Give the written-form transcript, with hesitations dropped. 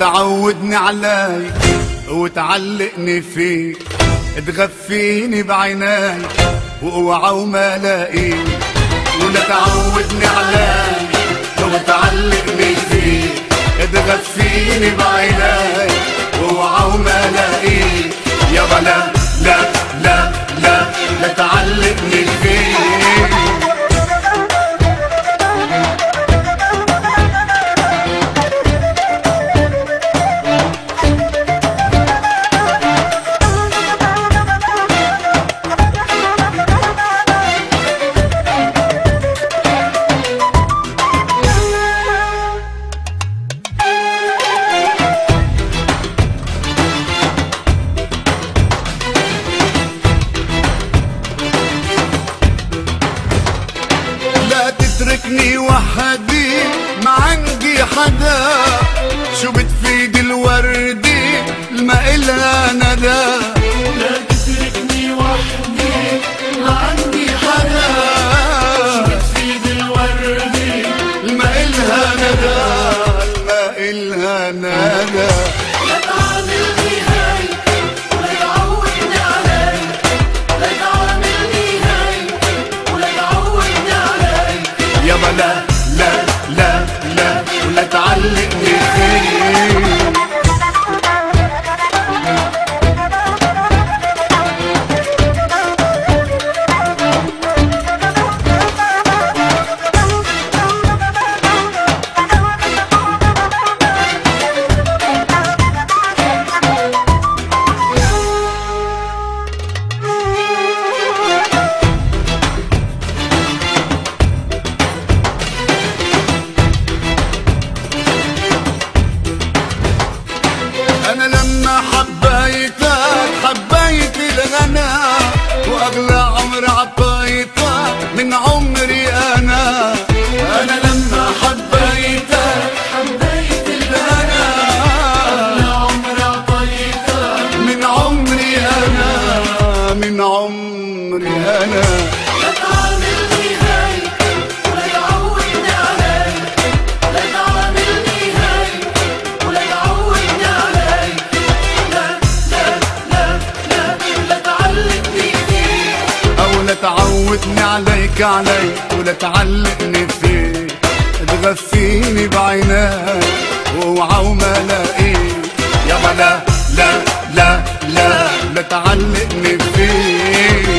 تعودني عليك وتعلقني فيك، تغفيني بعيناي واوعى وما لاقيك. ولا تعودني عليك وتعلقني فيك، تغفيني بعيناي واوعى وما لاقيك. يابا لا لا لا لا لا تعلقني فيك. تتركني وحدي ما عندي حدا، شو بتفيد الوردي ما إلها ندى. لا تتركني وحدي ما عندي حدا، شو بتفيد الوردي ما إلها ندى، ما إلها ندى. لا تعاملني هيك ولا تعودني عليك، لا تعاملني هيك ولا تعودني عليك. يابا لا لا لا لا ولا تعلقني فيك. أنا لما حبيتك حبيت الغنى، وأغلى عمر عطيتك من عمري أنا. أنا لما حبيتك حبيت الغنى، أغلى عمر عطيتك من عمري أنا، من عمري أنا. لا تعاملني هيك ولا تعودني عليك، لا تعاملني هيك ولا تعودني عليك. لا لا لا لا لا تعلقني فيك، أو لا تعودني عليك ولا تعلقني فيك، تغفيني بعيناك واوعى وما لاقيك. يابا لا لا لا لا لا تعلقني فيك.